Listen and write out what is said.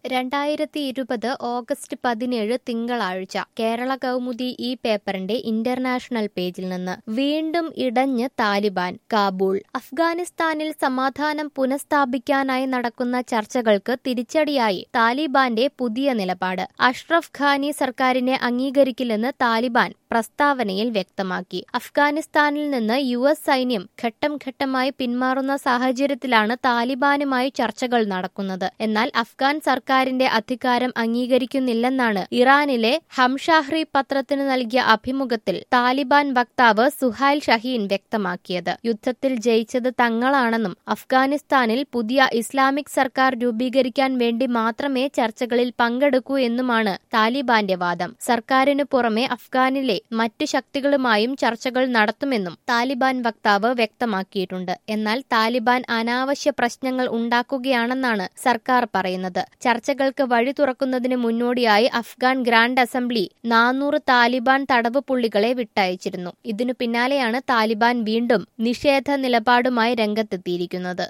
2020 August 17 തിങ്കളാഴ്ച കേരള കൗമുദി ഈ പേപ്പറിന്റെ ഇന്റർനാഷണൽ പേജിൽ നിന്ന് വീണ്ടും ഇടഞ്ഞ് താലിബാൻ കാബൂൾ. അഫ്ഗാനിസ്ഥാനിൽ സമാധാനം പുനഃസ്ഥാപിക്കാനായി നടക്കുന്ന ചർച്ചകൾക്ക് തിരിച്ചടിയായി താലിബാന്റെ പുതിയ നിലപാട്. അഷ്റഫ് ഘാനി സർക്കാരിനെ അംഗീകരിക്കില്ലെന്ന് താലിബാൻ പ്രസ്താവനയിൽ വ്യക്തമാക്കി. അഫ്ഗാനിസ്ഥാനിൽ നിന്ന് US സൈന്യം ഘട്ടം ഘട്ടമായി പിന്മാറുന്ന സാഹചര്യത്തിലാണ് താലിബാനുമായി ചർച്ചകൾ നടക്കുന്നത്. എന്നാൽ അഫ്ഗാൻ സർക്കാരിന്റെ അധികാരം അംഗീകരിക്കുന്നില്ലെന്നാണ് ഇറാനിലെ ഹംഷാഹ്രി പത്രത്തിന് നൽകിയ അഭിമുഖത്തിൽ താലിബാൻ വക്താവ് സുഹൈൽ ഷഹീൻ വ്യക്തമാക്കിയത്. യുദ്ധത്തിൽ ജയിച്ചത് തങ്ങളാണെന്നും അഫ്ഗാനിസ്ഥാനിൽ പുതിയ ഇസ്ലാമിക് സർക്കാർ രൂപീകരിക്കാൻ വേണ്ടി മാത്രമേ ചർച്ചകളിൽ പങ്കെടുക്കൂ എന്നുമാണ് താലിബാന്റെ വാദം. സർക്കാരിനു പുറമെ അഫ്ഗാനിലെ മറ്റു ശക്തികളുമായും ചർച്ചകൾ നടത്തുമെന്നും താലിബാൻ വക്താവ് വ്യക്തമാക്കിയിട്ടുണ്ട്. എന്നാൽ താലിബാൻ അനാവശ്യ പ്രശ്നങ്ങൾ ഉണ്ടാക്കുകയാണെന്നാണ് സർക്കാർ പറയുന്നത്. ചർച്ചകൾക്ക് വഴി തുറക്കുന്നതിന് മുന്നോടിയായി അഫ്ഗാൻ ഗ്രാൻഡ് അസംബ്ലി 400 താലിബാൻ തടവ് പുള്ളികളെ വിട്ടയച്ചിരുന്നു. ഇതിനു പിന്നാലെയാണ് താലിബാൻ വീണ്ടും നിഷേധ നിലപാടുമായി രംഗത്തെത്തിയിരിക്കുന്നത്.